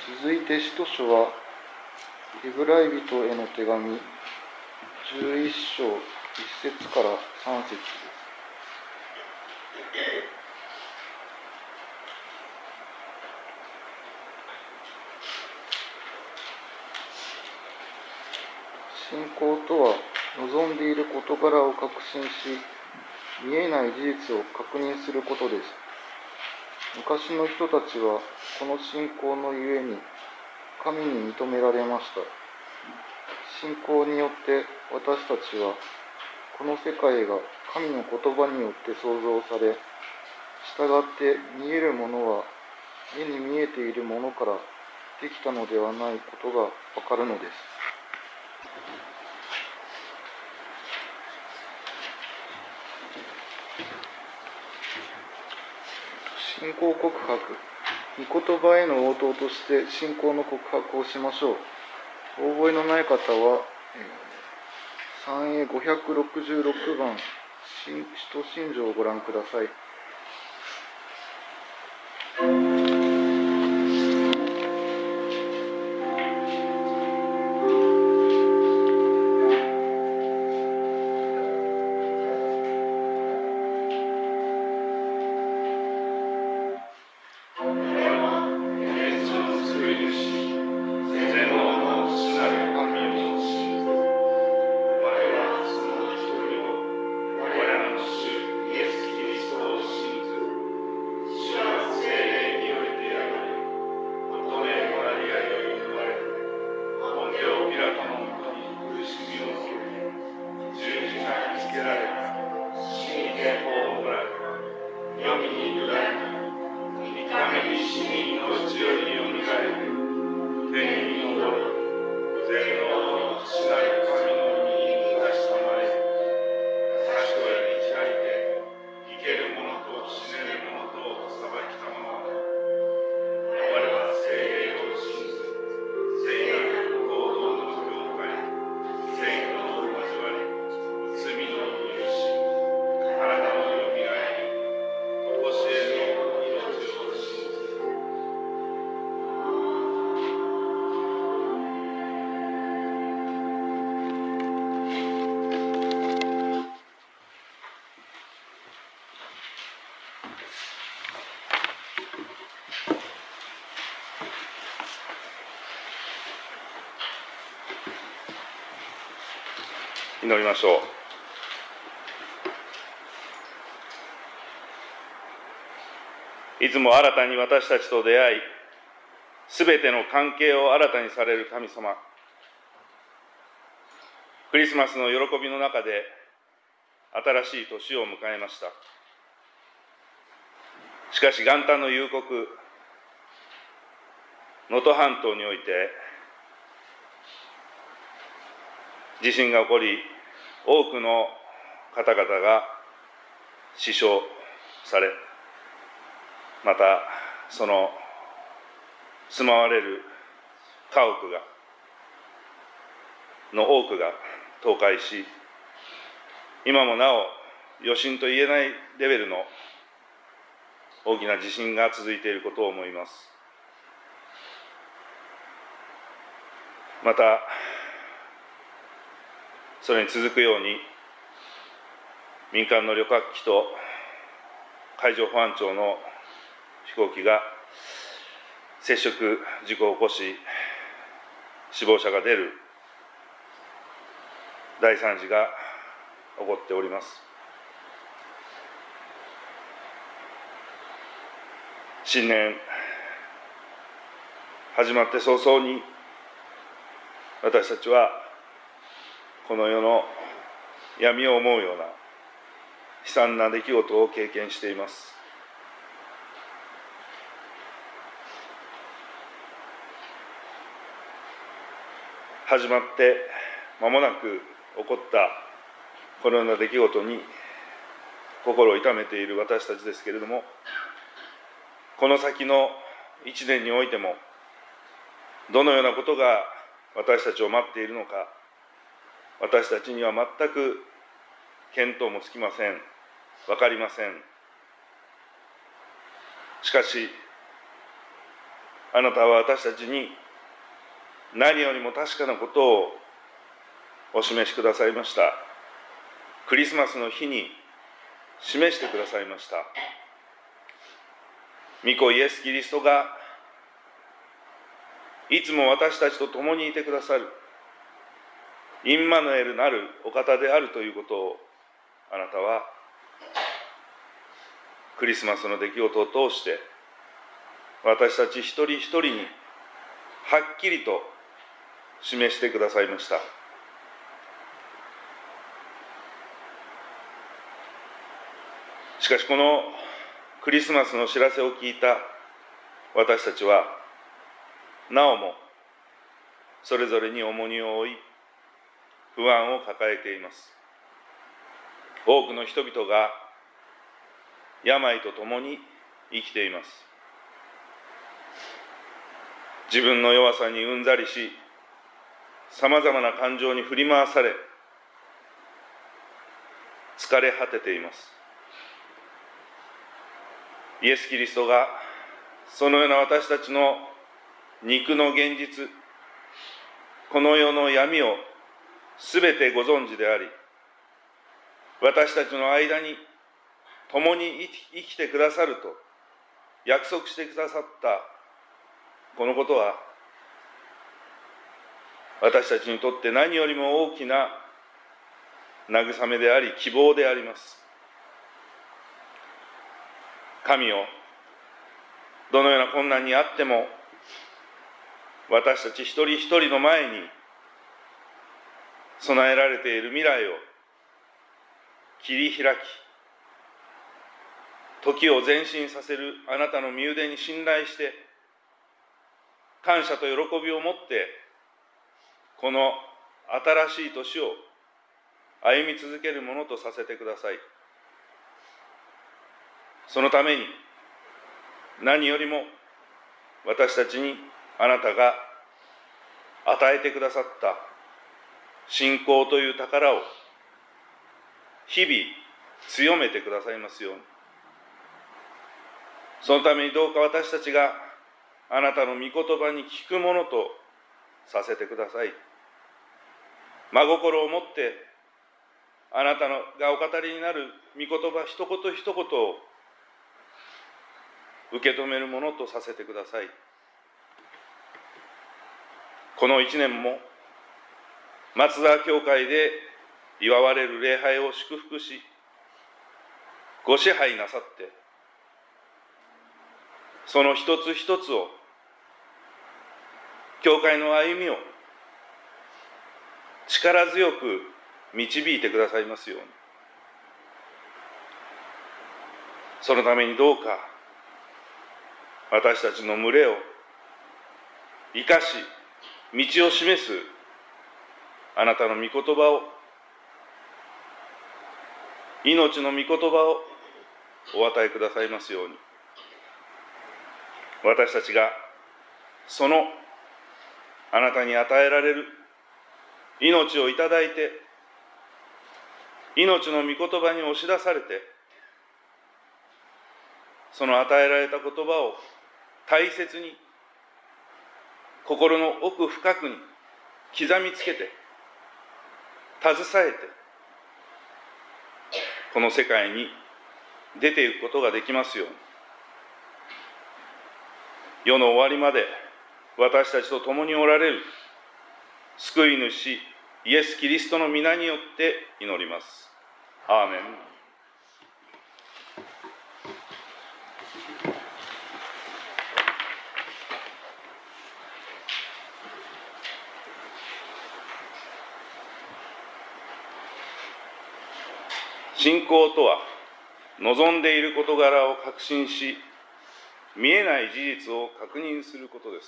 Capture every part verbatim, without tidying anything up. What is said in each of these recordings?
続いて使徒書はヘブライ人への手紙じゅういっ章いっ節からさん節です。信仰とは望んでいる事柄を確信し、見えない事実を確認することです。昔の人たちはこの信仰のゆえに神に認められました。信仰によって私たちはこの世界が神の言葉によって創造され、したがって見えるものは目に見えているものからできたのではないことがわかるのです。信仰告白。御言葉への応答として信仰の告白をしましょう。お覚えのない方は、三英ごひゃくろくじゅうろくばん、使徒信条をご覧ください。 祈りましょう。いつも新たに私たちと出会い、すべての関係を新たにされる神様。クリスマスの喜びの中で新しい年を迎えました。しかし元旦の夕刻、能登半島において地震が起こり、多くの方々が死傷され、またその住まわれる家屋がの多くが倒壊し、今もなお余震と言えないレベルの大きな地震が続いていることを思います。またそれに続くように、民間の旅客機と海上保安庁の飛行機が接触事故を起こし、死亡者が出る大惨事が起こっております。新年始まって早々に、私たちはこの世の闇を思うような悲惨な出来事を経験しています。始まって間もなく起こったこのような出来事に心を痛めている私たちですけれども、この先の一年においてもどのようなことが私たちを待っているのか、私たちには全く見当もつきません。わかりません。しかしあなたは私たちに何よりも確かなことをお示しくださいました。クリスマスの日に示してくださいました。御子イエス・キリストがいつも私たちと共にいてくださるインマヌエルなるお方であるということを、あなたはクリスマスの出来事を通して私たち一人一人にはっきりと示してくださいました。しかしこのクリスマスの知らせを聞いた私たちはなおもそれぞれに重荷を負い不安を抱えています。多くの人々が病とともに生きています。自分の弱さにうんざりし、さまざまな感情に振り回され、疲れ果てています。イエス・キリストがそのような私たちの肉の現実、この世の闇をすべてご存知であり、私たちの間に共に生きてくださると約束してくださったこのことは、私たちにとって何よりも大きな慰めであり希望であります。神よ、どのような困難にあっても私たち一人一人の前に備えられている未来を切り開き、時を前進させるあなたの身腕に信頼して、感謝と喜びを持ってこの新しい年を歩み続けるものとさせてください。そのために何よりも私たちにあなたが与えてくださった信仰という宝を日々強めてくださいますように。そのためにどうか私たちがあなたの御言葉に聞くものとさせてください。真心を持ってあなたのがお語りになる御言葉一言一言を受け止めるものとさせてください。この一年も松沢教会で祝われる礼拝を祝福し、ご支配なさって、その一つ一つを、教会の歩みを力強く導いてくださいますように。そのためにどうか私たちの群れを生かし道を示すあなたの御言葉を、命の御言葉をお与えくださいますように。私たちがそのあなたに与えられる命をいただいて、命の御言葉に押し出されて、その与えられた言葉を大切に心の奥深くに刻みつけて携えて、この世界に出ていくことができますように。世の終わりまで私たちと共におられる救い主イエス・キリストの皆によって祈ります。アーメン。信仰とは、望んでいる事柄を確信し、見えない事実を確認することです。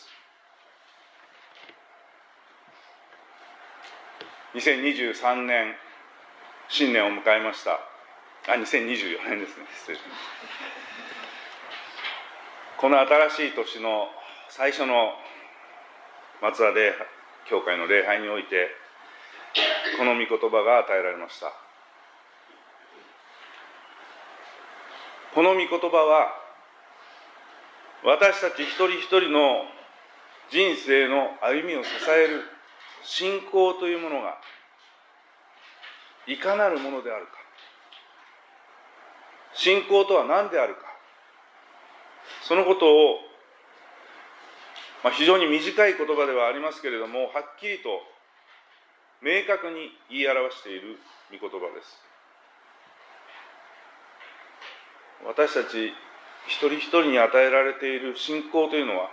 にせんにじゅうさんねん、新年を迎えました。あ、にせんにじゅうよねんですね。失礼しました。この新しい年の最初の松田礼教会の礼拝において、この御言葉が与えられました。この御言葉は、 私たち一人一人の人生の歩みを支える信仰というものがいかなるものであるか、信仰とは何であるか、そのことを、まあ、非常に短い言葉ではありますけれども、はっきりと明確に言い表している御言葉です。私たち一人一人に与えられている信仰というのは、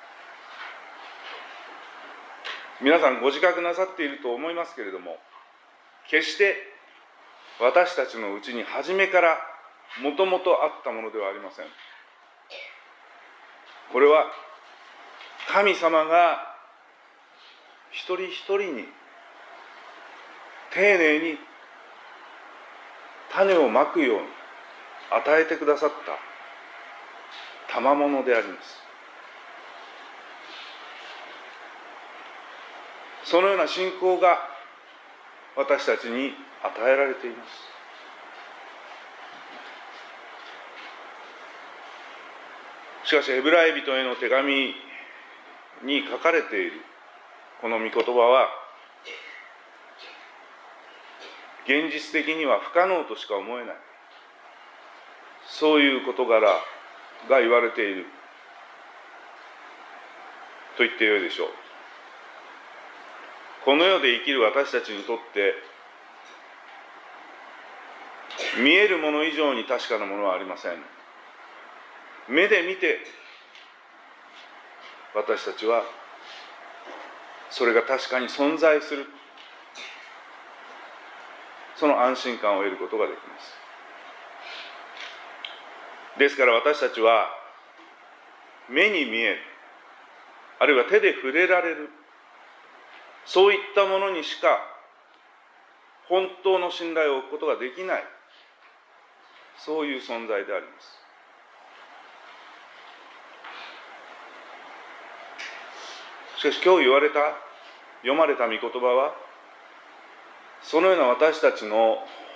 皆さんご自覚なさっていると思いますけれども、決して私たちのうちに初めからもともとあったものではありません。これは神様が一人一人に丁寧に種をまくように与えてくださった賜物であります。そのような信仰が私たちに与えられています。しかしヘブライ人への手紙に書かれているこの御言葉は、現実的には不可能としか思えない、そういう事柄が言われていると言ってよいでしょう。この世で生きる私たちにとって見えるもの以上に確かなものはありません。目で見て私たちはそれが確かに存在する、その安心感を得ることができます。ですから私たちは目に見える、あるいは手で触れられる、そういったものにしか本当の信頼を置くことができない、そういう存在であります。しかし今日言われた、読まれた御言葉は、そのような私たちの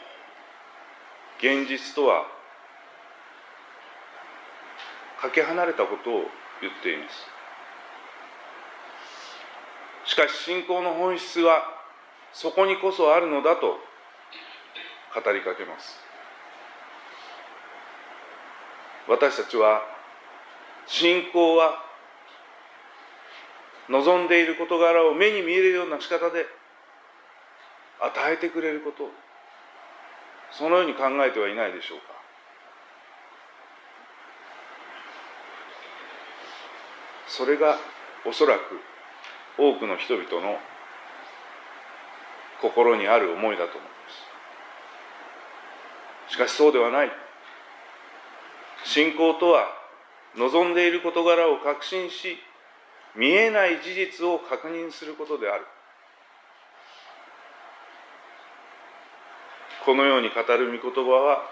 現実とはかけ離れたことを言っています。しかし信仰の本質はそこにこそあるのだと語りかけます。私たちは信仰は望んでいる事柄を目に見えるような仕方で与えてくれること、そのように考えてはいないでしょうか。それがおそらく多くの人々の心にある思いだと思います。しかしそうではない。信仰とは望んでいる事柄を確信し、見えない事実を確認することである。このように語る御言葉は、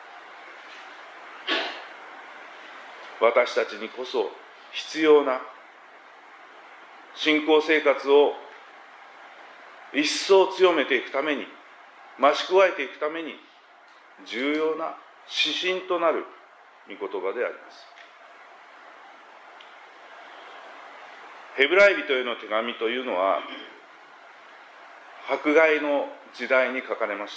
私たちにこそ必要な信仰生活を一層強めていくために、増し加えていくために重要な指針となる御言葉であります。ヘブライ人への手紙というのは迫害の時代に書かれました。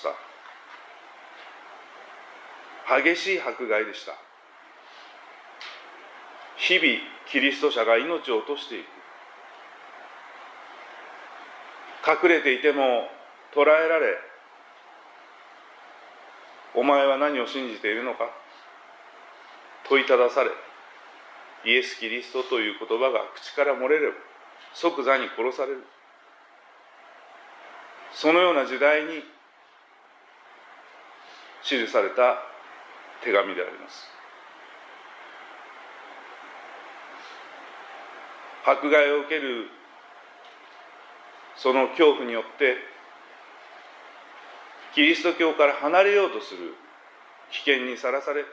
激しい迫害でした。日々キリスト者が命を落としていく。隠れていても捕らえられ、お前は何を信じているのか問いただされ、イエス・キリストという言葉が口から漏れれば即座に殺される。そのような時代に記された手紙であります。迫害を受けるその恐怖によってキリスト教から離れようとする危険にさらされ、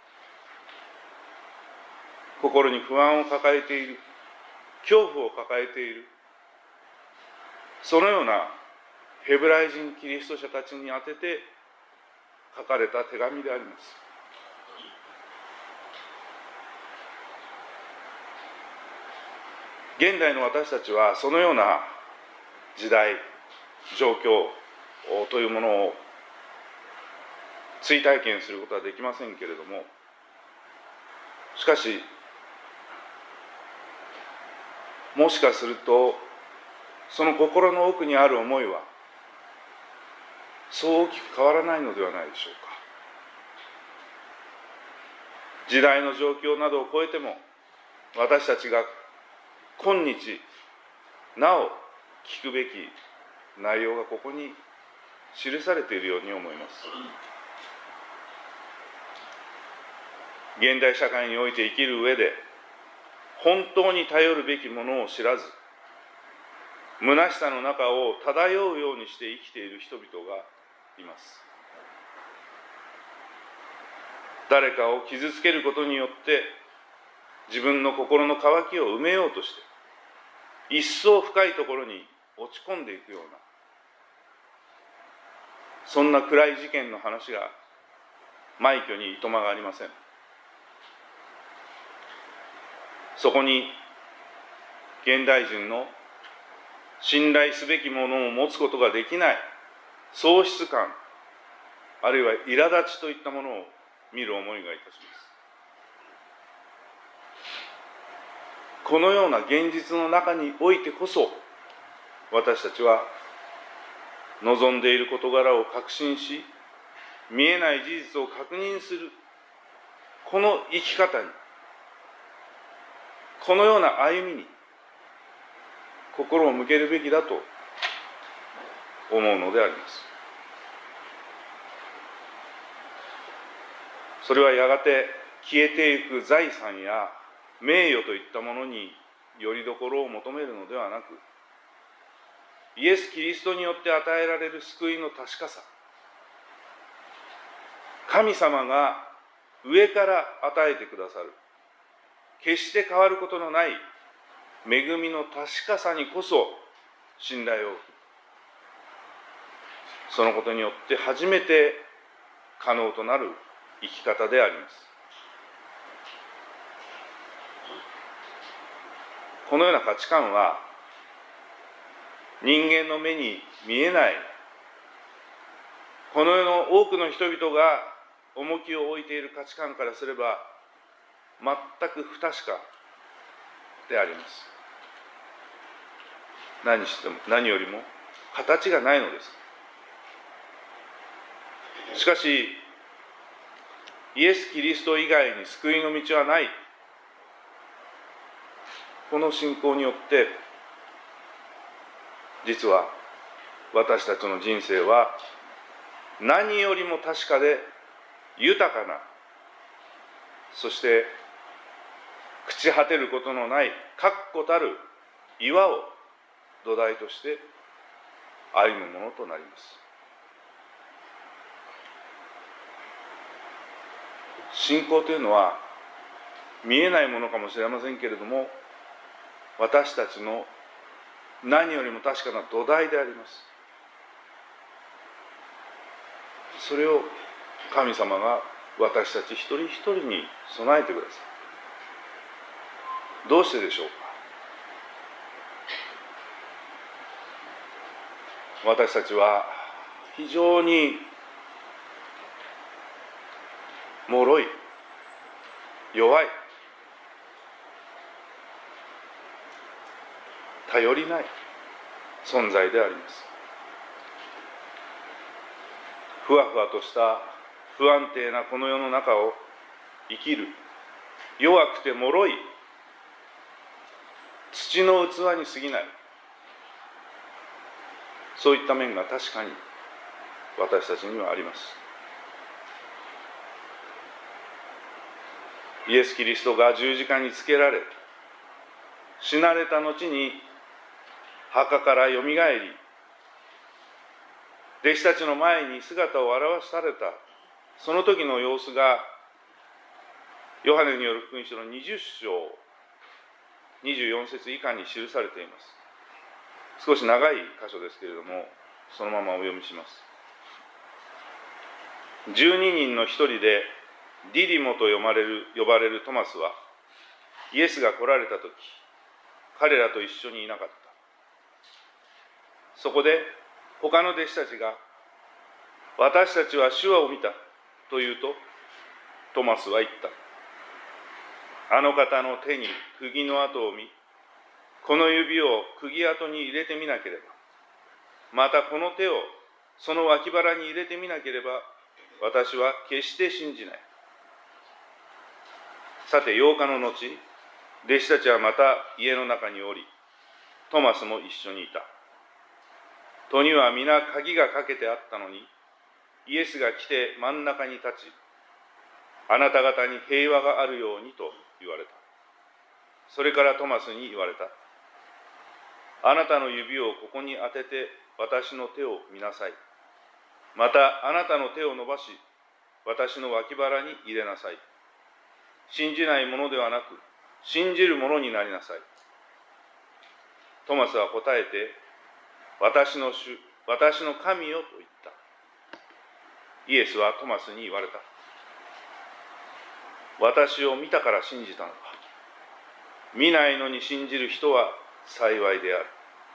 心に不安を抱えている、恐怖を抱えている、そのようなヘブライ人キリスト者たちに宛てて書かれた手紙であります。 現代の私たちはそのような時代、状況というものを追体験することはできませんけれども、しかしもしかするとその心の奥にある思いはそう大きく変わらないのではないでしょうか。時代の状況などを超えても、私たちが今日なお聞くべき内容がここに記されているように思います。現代社会において生きる上で本当に頼るべきものを知らず、虚しさの中を漂うようにして生きている人々がいます。誰かを傷つけることによって自分の心の渇きを埋めようとして一層深いところに落ち込んでいくような、そんな暗い事件の話が枚挙にいとまがありません。そこに現代人の信頼すべきものを持つことができない喪失感、あるいは苛立ちといったものを見る思いがいたします。このような現実の中においてこそ、私たちは望んでいる事柄を確信し、見えない事実を確認する、この生き方に、このような歩みに心を向けるべきだと思うのであります。それはやがて消えていく財産や名誉といったものによりどころを求めるのではなく、イエス・キリストによって与えられる救いの確かさ、神様が上から与えてくださる、決して変わることのない恵みの確かさにこそ信頼を置く。そのことによって初めて可能となる生き方であります。このような価値観は人間の目に見えないこの世の多くの人々が重きを置いている価値観からすれば全く不確かであります。何しても何よりも形がないのです。しかしイエス・キリスト以外に救いの道はない、この信仰によって実は私たちの人生は何よりも確かで豊かな、そして朽ち果てることのない確固たる岩を土台として歩むものとなります。信仰というのは見えないものかもしれませんけれども、私たちの何よりも確かな土台であります。それを神様が私たち一人一人に備えてください。どうしてでしょうか。私たちは非常に脆い、弱い、頼りない存在であります。ふわふわとした不安定なこの世の中を生きる弱くて脆い土の器に過ぎない、そういった面が確かに私たちにはあります。イエス・キリストが十字架につけられ、死なれた後に墓からよみがえり、弟子たちの前に姿を現されたその時の様子がヨハネによる福音書のにじゅっ章にじゅうよん節以下に記されています。少し長い箇所ですけれども、そのままお読みします。じゅうににんの一人でディディモと呼ばれる呼ばれるトマスは、イエスが来られた時、 彼らと一緒にいなかった。そこで他の弟子たちが、私たちは主を見たと言うと、トマスは言った。あの方の手に釘の跡を見、この指を釘跡に入れてみなければ、またこの手をその脇腹に入れてみなければ、私は決して信じない。さて、ようかの後、弟子たちはまた家の中におり、トマスも一緒にいた。戸には皆鍵がかけてあったのに、イエスが来て真ん中に立ち、あなた方に平和があるようにと言われた。それからトマスに言われた。あなたの指をここに当てて私の手を見なさい。またあなたの手を伸ばし、私の脇腹に入れなさい。信じないものではなく、信じるものになりなさい。トマスは答えて、私の主、私の神よと言った。イエスはトマスに言われた。私を見たから信じたのか。見ないのに信じる人は幸いである。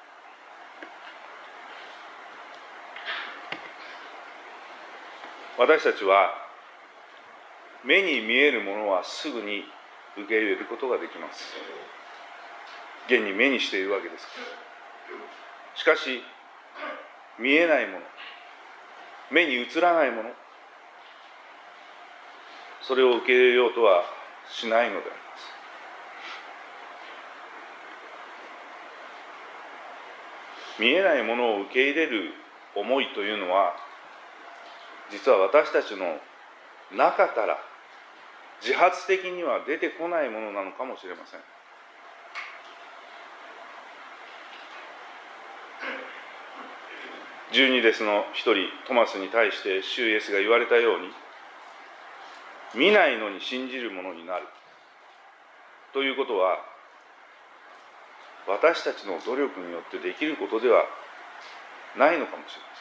私たちは目に見えるものはすぐに受け入れることができます。現に目にしているわけですから。しかし、見えないもの、目に映らないもの、それを受け入れようとはしないのであります。見えないものを受け入れる思いというのは、実は私たちの中から自発的には出てこないものなのかもしれません。十二弟子の一人トマスに対して主イエスが言われたように、見ないのに信じるものになるということは、私たちの努力によってできることではないのかもしれません。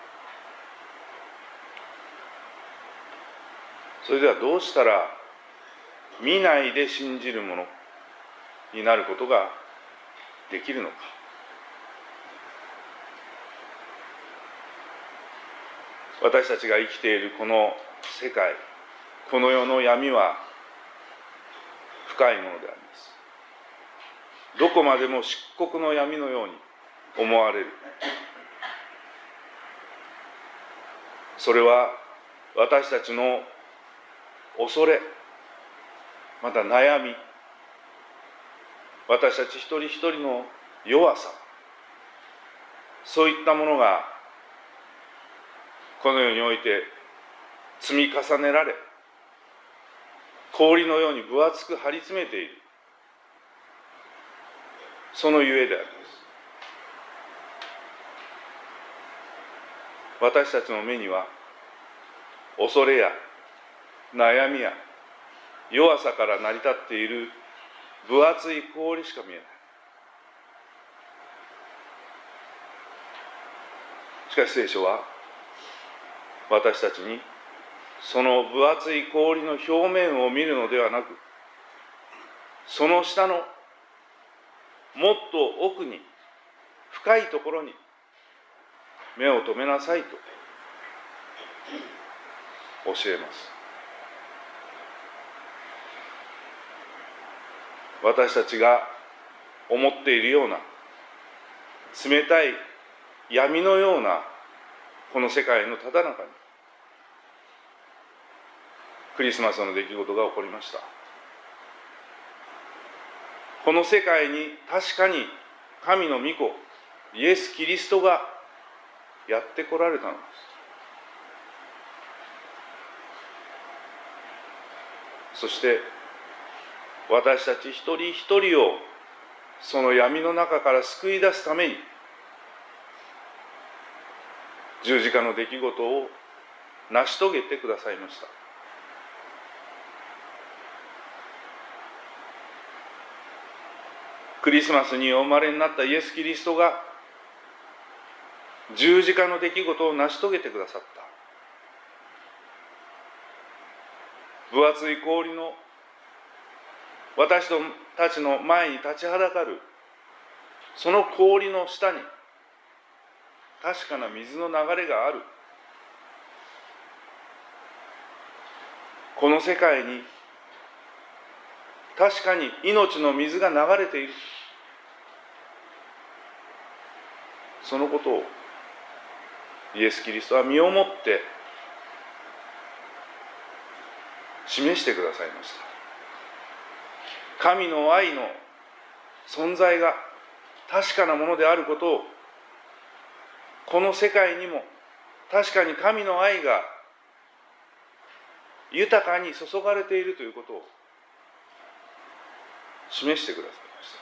それではどうしたら見ないで信じるものになることができるのか。私たちが生きているこの世界、この世の闇は深いものであります。どこまでも漆黒の闇のように思われる。それは私たちの恐れ、また悩み、私たち一人一人の弱さ、そういったものがこの世において積み重ねられ、氷のように分厚く張り詰めている、そのゆえであります。私たちの目には恐れや悩みや弱さから成り立っている分厚い氷しか見えない。しかし聖書は私たちにその分厚い氷の表面を見るのではなく、その下のもっと奥に深いところに目を留めなさいと教えます。私たちが思っているような冷たい闇のようなこの世界のただ中にクリスマスの出来事が起こりました。この世界に確かに神の御子イエス・キリストがやって来られたのです。そして私たち一人一人をその闇の中から救い出すために十字架の出来事を成し遂げてくださいました。クリスマスにお生まれになったイエス・キリストが十字架の出来事を成し遂げてくださった。分厚い氷の私たちの前に立ちはだかるその氷の下に確かな水の流れがある。この世界に確かに命の水が流れている。そのことをイエス・キリストは身をもって示してくださいました。神の愛の存在が確かなものであることを、この世界にも確かに神の愛が豊かに注がれているということを示してくださいました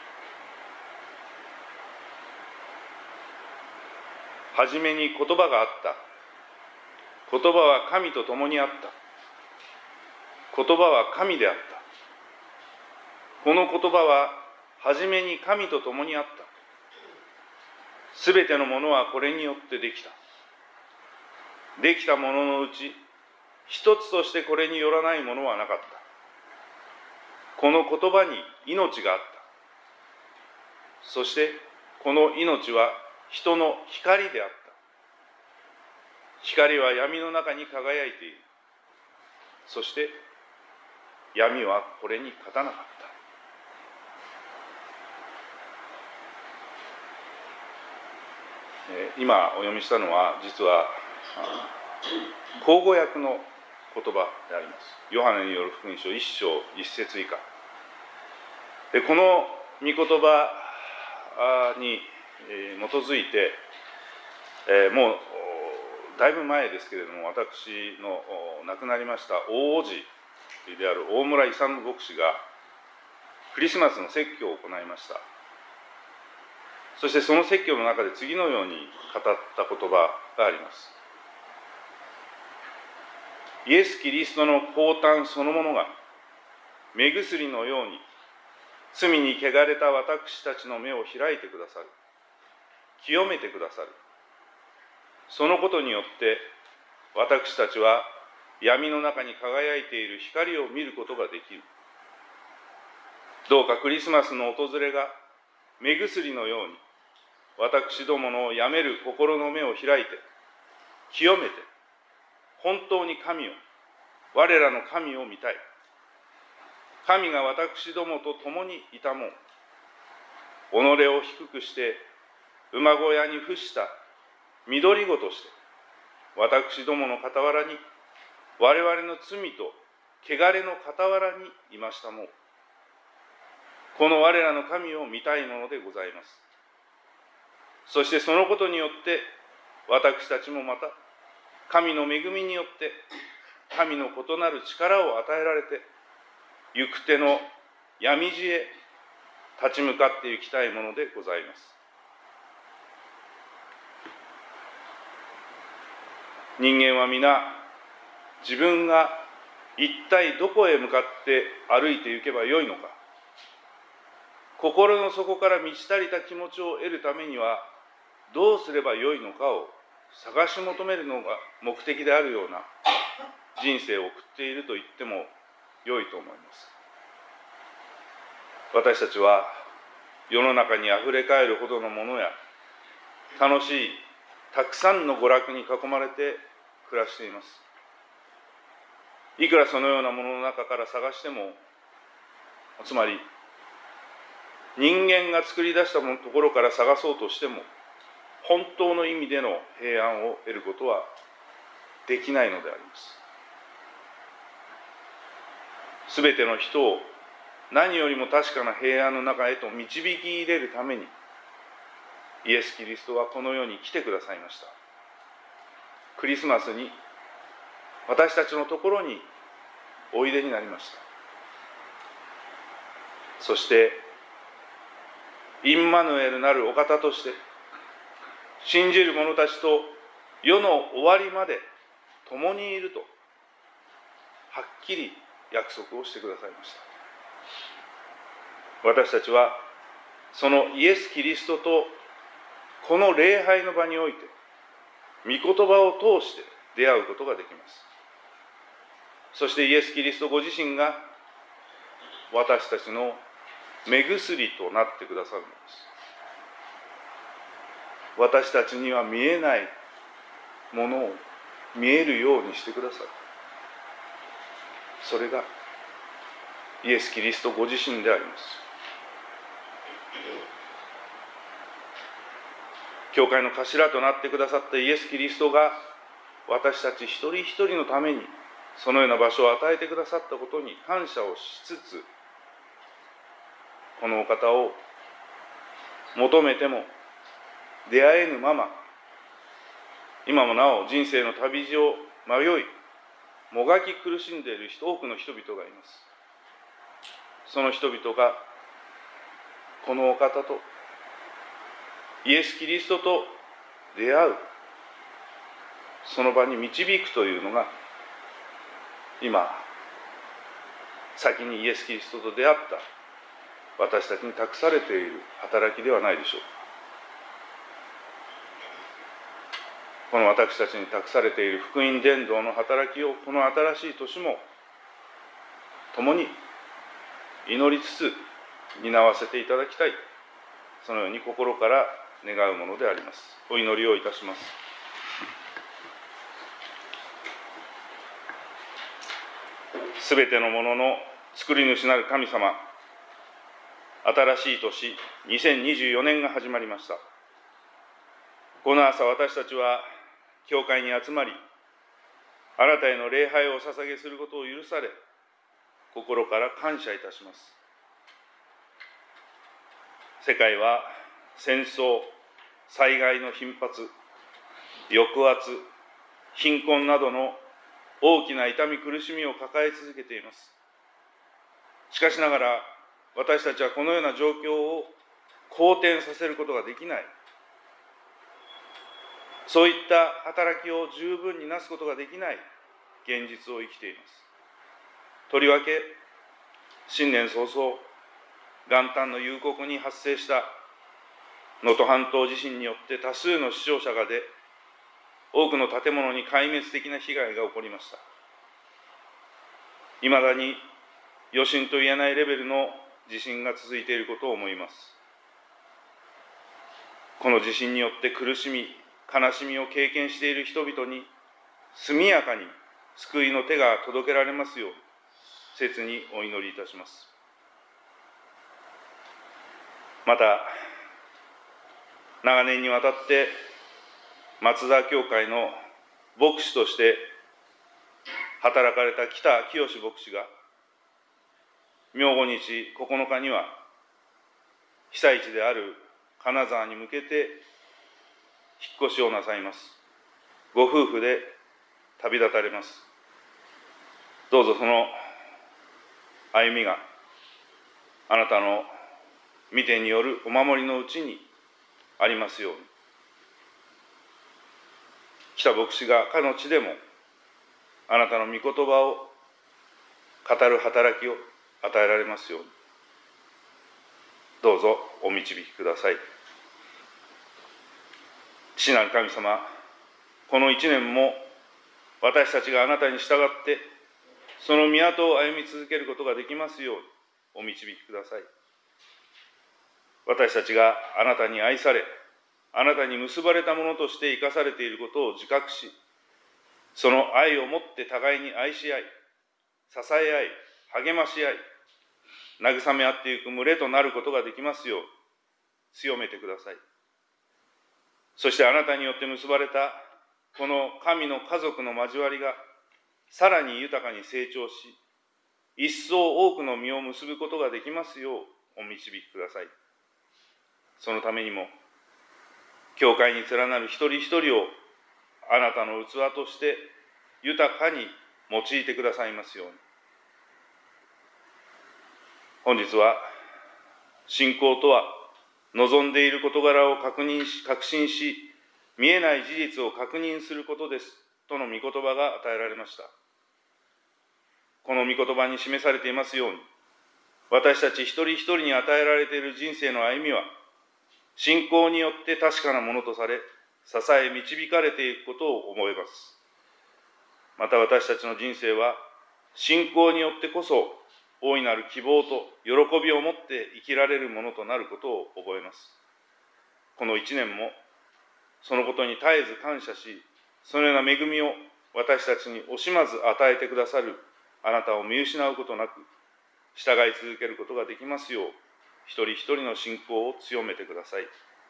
。はじめに言葉があった。言葉は神と共にあった。言葉は神であった。この言葉ははじめに神と共にあった。すべてのものはこれによってできた。できたもののうち一つとしてこれによらないものはなかった。この言葉に命があった。そしてこの命は人の光であった。光は闇の中に輝いている。そして闇はこれに勝たなかった。今お読みしたのは実は口語訳の言葉であります。ヨハネによる福音書一章一節以下で、この御言葉に基づいて、もうだいぶ前ですけれども、私の亡くなりました大叔父である大村勇牧師がクリスマスの説教を行いました。そしてその説教の中で次のように語った言葉があります。イエス・キリストの降誕そのものが目薬のように罪に汚れた私たちの目を開いてくださる。清めてくださる。そのことによって私たちは闇の中に輝いている光を見ることができる。どうかクリスマスの訪れが目薬のように私どもの病める心の目を開いて清めて、本当に神を、我らの神を見たい。神が私どもと共にいたもん。己を低くして馬小屋に伏した緑子として私どもの傍らに我々の罪と汚れの傍らにいましたもん。この我らの神を見たいものでございます。そしてそのことによって私たちもまた神の恵みによって神の異なる力を与えられて行く手の闇路へ立ち向かっていきたいものでございます。人間は皆自分が一体どこへ向かって歩いていけばよいのか、心の底から満ち足りた気持ちを得るためにはどうすればよいのかを探し求めるのが目的であるような人生を送っていると言っても良いと思います。私たちは世の中にあふれかえるほどのものや楽しいたくさんの娯楽に囲まれて暮らしています。いくらそのようなものの中から探しても、つまり人間が作り出したところから探そうとしても本当の意味での平安を得ることはできないのであります。すべての人を何よりも確かな平安の中へと導き入れるためにイエス・キリストはこの世に来てくださいました。クリスマスに私たちのところにおいでになりました。そしてインマヌエルなるお方として信じる者たちと世の終わりまで共にいるとはっきり約束をしてくださいました。私たちはそのイエス・キリストとこの礼拝の場において御言葉を通して出会うことができます。そしてイエス・キリストご自身が私たちの目薬となってくださるのです。 私たちには見えないものを見えるようにしてください。それがイエス・キリストご自身であります。教会の頭となってくださったイエス・キリストが私たち一人一人のためにそのような場所を与えてくださったことに感謝をしつつ、このお方を求めても出会えぬまま、今もなお人生の旅路を迷いもがき苦しんでいる多くの人々がいます。その人々がこのお方とイエス・キリストと出会う、その場に導くというのが今先にイエス・キリストと出会った私たちに託されている働きではないでしょうか。この私たちに託されている福音伝道の働きをこの新しい年も共に祈りつつ担わせていただきたい、そのように心から願うものであります。お祈りをいたします。すべてのものの作り主なる神様、新しい年にせんにじゅうよねんが始まりました。この朝、私たちは教会に集まり、あなたへの礼拝をお捧げすることを許され、心から感謝いたします。世界は戦争、災害の頻発、抑圧、貧困などの大きな痛み苦しみを抱え続けています。しかしながら、私たちはこのような状況を好転させることができない。そういった働きを十分になすことができない現実を生きています。とりわけ、新年早々、元旦の夕刻に発生した能登半島地震によって多数の死傷者が出、多くの建物に壊滅的な被害が起こりました。いまだに余震と言えないレベルの地震が続いていることを思います。この地震によって苦しみ、悲しみを経験している人々に速やかに救いの手が届けられますよう、切にお祈りいたします。また、長年にわたって松田教会の牧師として働かれた北清牧師が、明後日ここのかには被災地である金沢に向けて引っ越しをなさいます。ご夫婦で旅立たれます。どうぞその歩みがあなたの御手によるお守りのうちにありますように。北牧師がかの地でもあなたの御言葉を語る働きを与えられますように。どうぞお導きください。父なる神様、この一年も私たちがあなたに従ってその港を歩み続けることができますようにお導きください。私たちがあなたに愛され、あなたに結ばれたものとして生かされていることを自覚し、その愛をもって互いに愛し合い、支え合い、励まし合い、慰め合っていく群れとなることができますよう強めてください。そしてあなたによって結ばれたこの神の家族の交わりがさらに豊かに成長し、一層多くの実を結ぶことができますようお導きください。そのためにも、教会に連なる一人一人をあなたの器として豊かに用いてくださいますように。本日は信仰とは望んでいる事柄を確認し、確信し、見えない事実を確認することですとの御言葉が与えられました。この御言葉に示されていますように、私たち一人一人に与えられている人生の歩みは、信仰によって確かなものとされ、支え導かれていくことを思います。また私たちの人生は、信仰によってこそ、大いなる希望と喜びを持って生きられるものとなることを覚えます。この一年も、 そのことに絶えず感謝し、そのような恵みを私たちに惜しまず与えてくださるあなたを見失うことなく、従い続けることができますよう、一人一人の信仰を強めてください。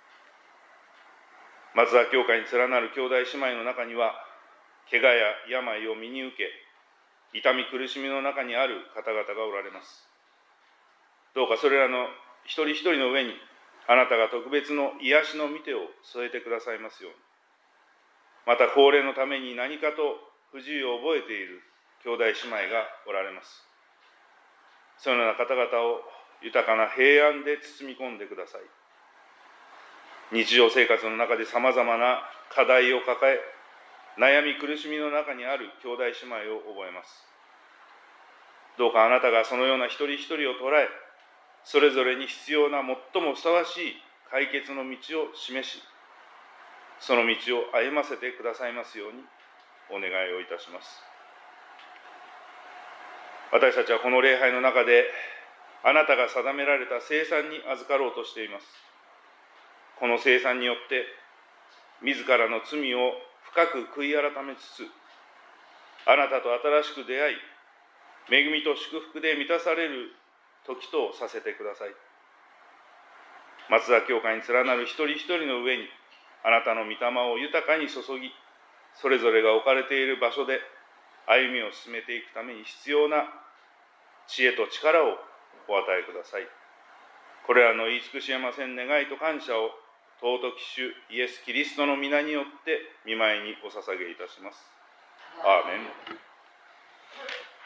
松田教会に連なる兄弟姉妹の中には、怪我や病を身に受け、痛み苦しみの中にある方々がおられます。どうかそれらの一人一人の上に、あなたが特別の癒しの御手を添えてくださいますように。また、高齢のために何かと不自由を覚えている兄弟姉妹がおられます。そのような方々を豊かな平安で包み込んでください。日常生活の中でさまざまな課題を抱え、悩み苦しみの中にある兄弟姉妹を覚えます。どうかあなたがそのような一人一人を捉え、それぞれに必要な最もふさわしい解決の道を示し、その道を歩ませてくださいますようにお願いをいたします。私たちはこの礼拝の中で、あなたが定められた聖餐に預かろうとしています。この聖餐によって、自らの罪を深く悔い改めつつ、あなたと新しく出会い、恵みと祝福で満たされる時とさせてください。松田教会に連なる一人一人の上に、あなたの御霊を豊かに注ぎ、それぞれが置かれている場所で歩みを進めていくために必要な知恵と力をお与えください。これらの言い尽くしえません願いと感謝を、尊き主イエス・キリストの皆によって御前にお捧げいたします。アーメン。